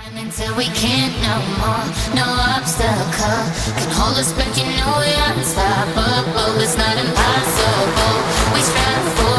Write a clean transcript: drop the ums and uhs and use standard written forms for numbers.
Until we can't no more, no obstacle can hold us back. You know we're unstoppable. It's not impossible. We strive for